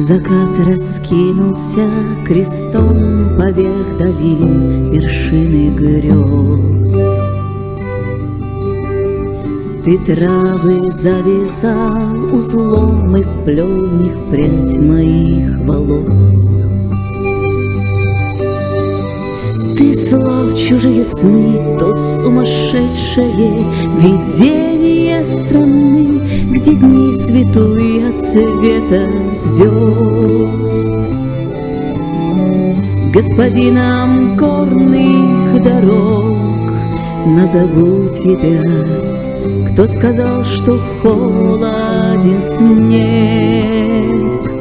Закат раскинулся крестом поверх долин вершины грез. Ты травы завязал узлом и вплел в них прядь моих волос. Ты слал чужие сны, то сумасшедшее видение страны, где дни светлые от света звезд. Господином горных дорог назову тебя. Кто сказал, что холоден снег?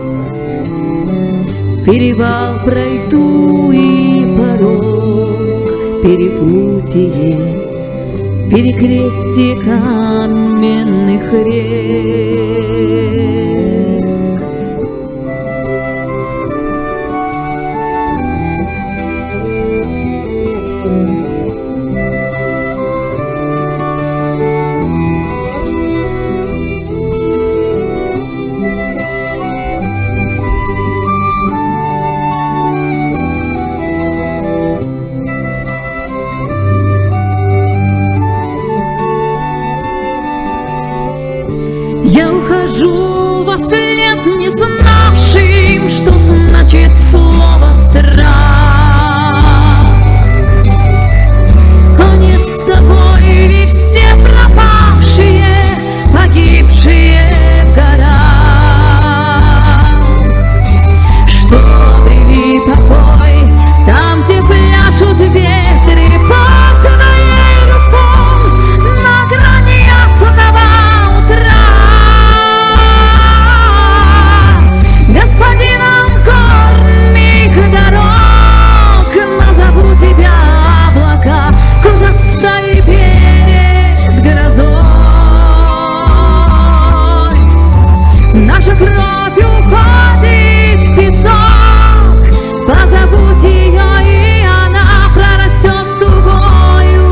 Перевал пройду и порог, перепутье, перекрестие каменных рек. Я ухожу во след не знавшим, что значит слово страх. Они с тобой или все пропавшие, погибшие в горах, что обрели покой там, где пляшут ветры под твоей рукой на грани ясного утра. Господином горных дорог назову тебя. Облака кружат стаи перед грозой. Наша кровь уходит в песок, позабудь ее, и она прорастет тугою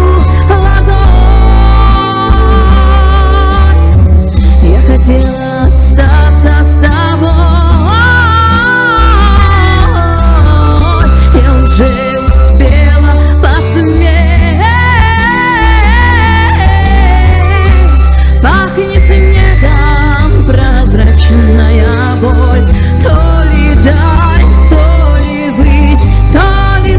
лозой. Я хотела остаться с тобой, я уже успела посметь. Пахнет снегом прозрачная боль, то ли даль, то ли высь, то ли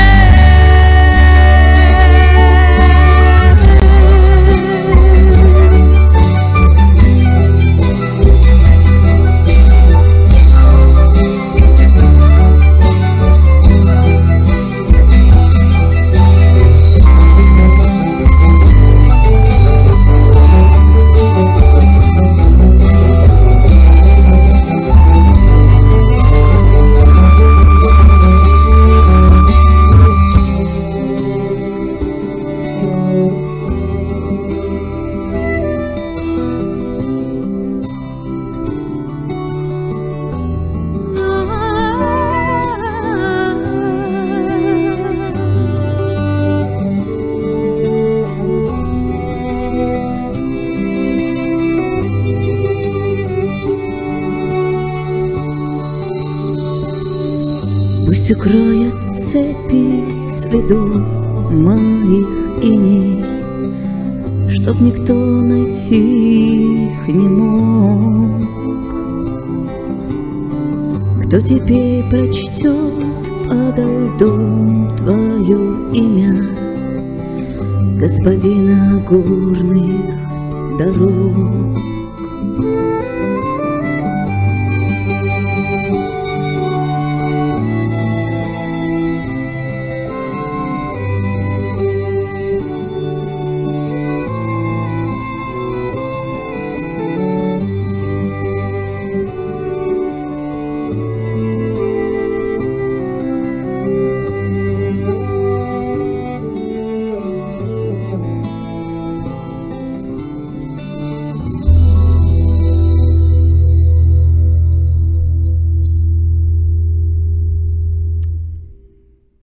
пусть укроет цепи следов моих иней, чтоб никто найти их не мог. Кто теперь прочтет подо льдом твое имя, господина горных дорог?